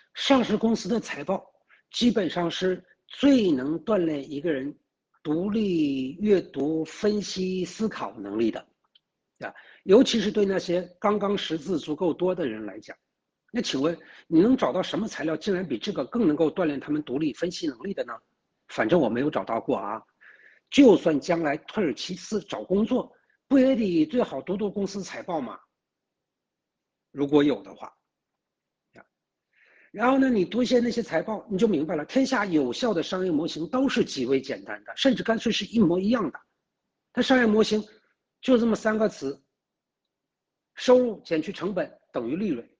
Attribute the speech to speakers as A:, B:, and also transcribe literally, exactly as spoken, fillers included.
A: 上市公司的财报基本上是最能锻炼一个人独立阅读、分析、思考能力的，啊，尤其是对那些刚刚识字足够多的人来讲。那请问你能找到什么材料竟然比这个更能够锻炼他们独立分析能力的呢？反正我没有找到过啊。就算将来退而其次找工作，不也得最好读读公司财报吗？如果有的话。然后呢，你读一些那些财报，你就明白了，天下有效的商业模型都是极为简单的，甚至干脆是一模一样的。它商业模型就这么三个词：收入减去成本等于利润。